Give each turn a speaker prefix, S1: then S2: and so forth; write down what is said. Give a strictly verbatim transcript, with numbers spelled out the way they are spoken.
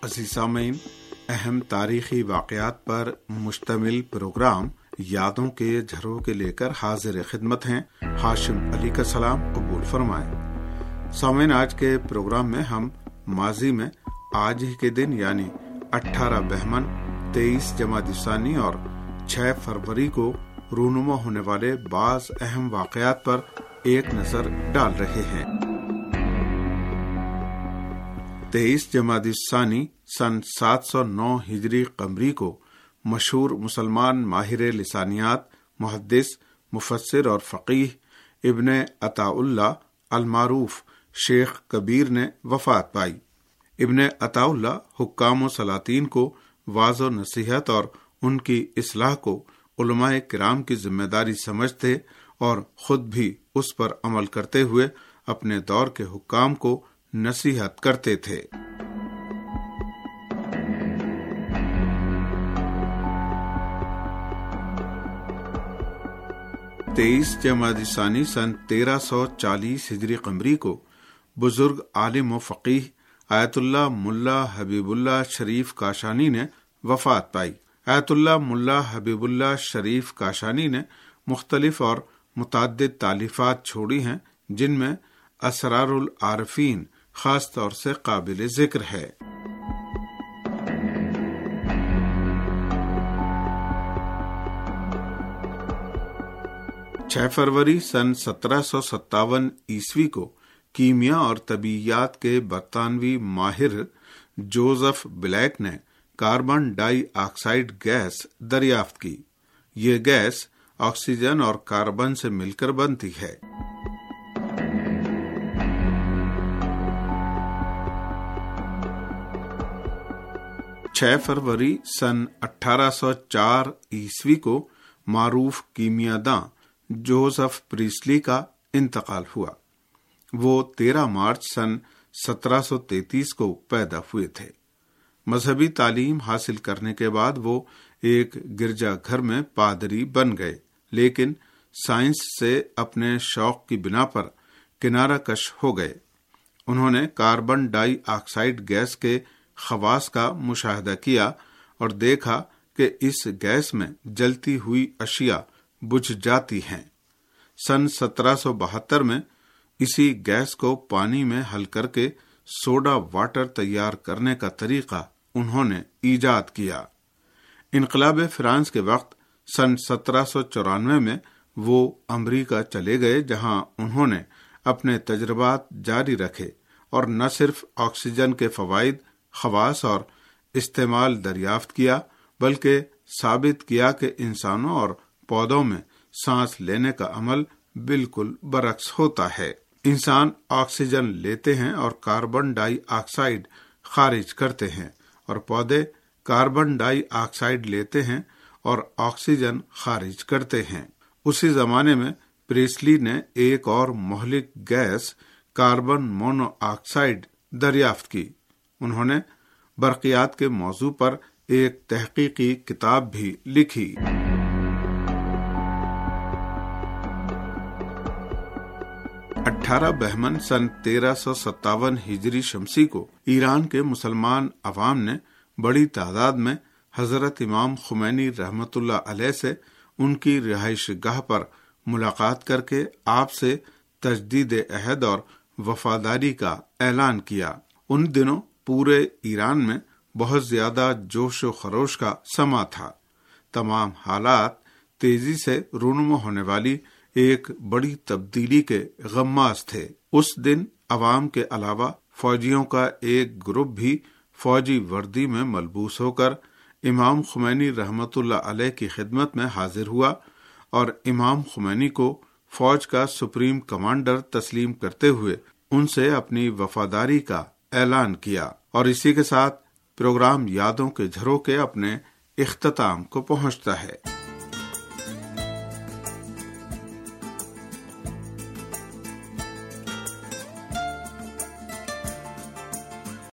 S1: अज़ीज़ सामीन, अहम तारीखी वाक़यात पर मुश्तमिल प्रोग्राम यादों के झरोखे लेकर हाजिर खिदमत हैं। हाशिम अली का सलाम कबूल फरमाएं। सामीन, आज के प्रोग्राम में हम माजी में आज ही के दिन यानी अठारह बहमन, तेईस जमादिसानी और छह फरवरी को रूनुमा होने वाले बाज अहम वाक़यात पर एक नजर डाल रहे हैं। तेईस जमादिसानी सन सात सौ नौ हिजरी कमरी को मशहूर मुसलमान माहिर लिसानियात, मुहद्दिस, मुफस्सिर और फ़क़ीह इब्ने अताउल्लाह अल-मारूफ शेख कबीर ने वफ़ात पाई। इब्ने अताउल्लाह हुक्काम व सलातीन को वाज़ो नसीहत और उनकी इस्लाह को उलमाए किराम की जिम्मेदारी समझते और खुद भी उस पर अमल करते हुए अपने दौर के हुक्काम को नसीहत करते थे। तेईस जमादिसानी सन तेरह सौ चालीस हिजरी कमरी को बुजुर्ग आलिम व फ़क़ीह आयतुल्लाह मुल्ला हबीबुल्लाह शरीफ काशानी ने वफ़ात पाई। आयतुल्लाह मुल्ला हबीबुल्लाह शरीफ काशानी ने मुख्तलिफ और मुतअद्दिद तालीफ़ात छोड़ी हैं, जिनमें असरारुल आरफीन खास तौर से काबिल जिक्र है। छह फरवरी सन सत्रह सौ सत्तावन ईस्वी को कीमिया और तबीयात के बरतानवी माहिर जोसेफ ब्लैक ने कार्बन डाई ऑक्साइड गैस दरियाफ्त की। ये गैस ऑक्सीजन और कार्बन से मिलकर बनती है। छह फरवरी सन अठारह सौ चार ईस्वी को मारूफ कीमियादां जोसेफ प्रीस्ली का इंतकाल हुआ। वो तेरह मार्च सन सत्रह सौ तैंतीस को पैदा हुए थे। मजहबी तालीम हासिल करने के बाद वो एक गिरजाघर में पादरी बन गए, लेकिन साइंस से अपने शौक की बिना पर किनारा कश हो गए। उन्होंने कार्बन डाई ऑक्साइड गैस के खवास का मुशाहदा किया और देखा कि इस गैस में जलती हुई अशिया बुझ जाती हैं। सन सत्रह सौ बहत्तर में इसी गैस को पानी में हल करके सोडा वाटर तैयार करने का तरीका उन्होंने ईजाद किया। इनकलाब फ्रांस के वक्त सन सत्रह सौ चौरानवे में वो अमरीका चले गए, जहां उन्होंने अपने तजर्बात जारी रखे और न सिर्फ ऑक्सीजन के फवाइद, खवास और इस्तेमाल दरियाफ्त किया, बल्कि साबित किया कि इंसानों और पौधों में सांस लेने का अमल बिल्कुल बरक्स होता है। इंसान ऑक्सीजन लेते हैं और कार्बन डाई ऑक्साइड खारिज करते हैं, और पौधे कार्बन डाई ऑक्साइड लेते हैं और ऑक्सीजन खारिज करते हैं। उसी जमाने में प्रीस्ली ने एक और मोहलिक गैस कार्बन मोनोऑक्साइड दरियाफ्त की। उन्होंने बरक़ियात के मौजू पर एक तहकीकी किताब भी लिखी। अठारह बहमन सन तेरह सौ सत्तावन हिजरी शमसी को ईरान के मुसलमान अवाम ने बड़ी तादाद में हजरत इमाम खुमैनी रहमतुल्लाह अलैह से उनकी रिहाइश गाह पर मुलाकात करके आपसे तजदीद अहद और वफादारी का ऐलान किया। उन दिनों पूरे ईरान में बहुत ज्यादा जोश व खरोश का समा था। तमाम हालात तेजी से रूनुमा होने वाली एक बड़ी तब्दीली के गम्मास थे। उस दिन अवाम के अलावा फौजियों का एक ग्रुप भी फौजी वर्दी में मलबूस होकर इमाम खुमैनी रहमतुल्लाह अलैह की खिदमत में हाजिर हुआ और इमाम खुमैनी को फौज का सुप्रीम कमांडर तस्लीम करते हुए उनसे अपनी वफादारी का ऐलान किया। और इसी के साथ प्रोग्राम यादों के झरोखे अपने इख्तिताम को पहुंचता है।